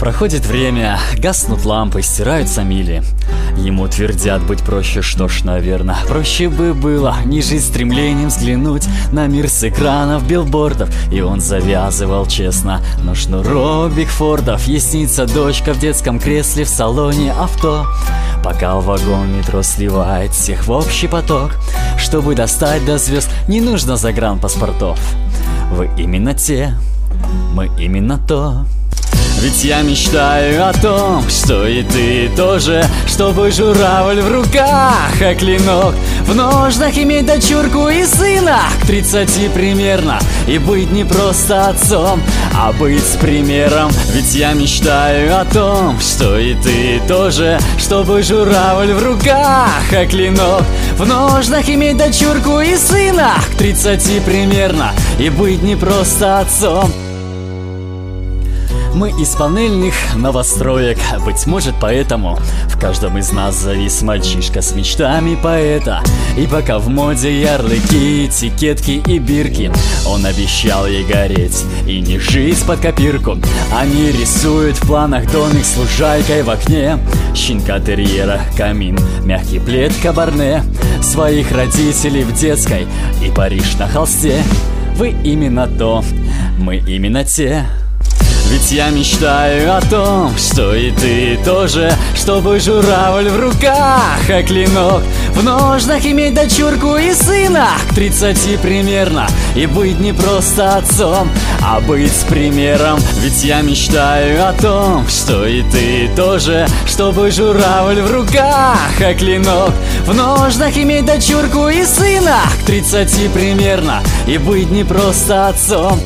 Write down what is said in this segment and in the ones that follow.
Проходит время, гаснут лампы, стираются мили. Ему твердят быть проще, что ж, наверно, проще бы было не жить стремлением взглянуть на мир с экранов билбордов. И он завязывал честно, но шнурок Бигфордов. Ей снится дочка в детском кресле в салоне авто, пока вагон метро сливает всех в общий поток. Чтобы достать до звезд, не нужно загранпаспортов. Вы именно те, мы именно то. Ведь я мечтаю о том, что и ты тоже, чтобы журавль в руках, а клинок в ножнах, иметь дочурку и сына к 30 примерно, и быть не просто отцом, а быть с примером. Ведь я мечтаю о том, что и ты тоже, чтобы журавль в руках, а клинок в ножнах, иметь дочурку и сына к 30 примерно, и быть не просто отцом. Мы из панельных новостроек, быть может поэтому в каждом из нас завис мальчишка с мечтами поэта. И пока в моде ярлыки, этикетки и бирки, он обещал ей гореть и не жить под копирку. Они рисуют в планах домик с лужайкой в окне, щенка-терьера, камин, мягкий плед кабарне, своих родителей в детской и Париж на холсте. Вы именно то, мы именно те. Ведь я мечтаю о том, что и ты тоже, чтобы журавль в руках, а клинок в ножнах, иметь дочурку и сына к 30 примерно, и быть не просто отцом, а быть с примером. Ведь я мечтаю о том, что и ты тоже, чтобы журавль в руках, а клинок в ножнах, иметь дочурку и сына к 30 примерно, и быть не просто отцом.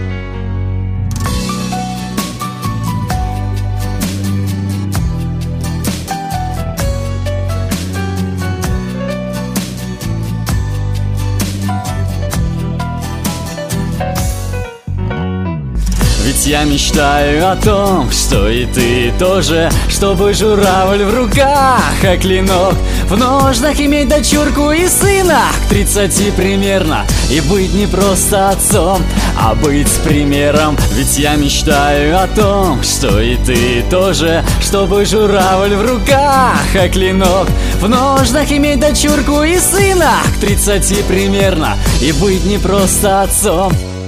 Ведь я мечтаю о том, что и ты тоже, чтобы журавль в руках, а клинок в ножнах, иметь дочурку и сына к 30 примерно, и быть не просто отцом, а быть с примером. Ведь я мечтаю о том, что и ты тоже, чтобы журавль в руках, а клинок в ножнах, иметь дочурку и сына к 30 примерно, и быть не просто отцом.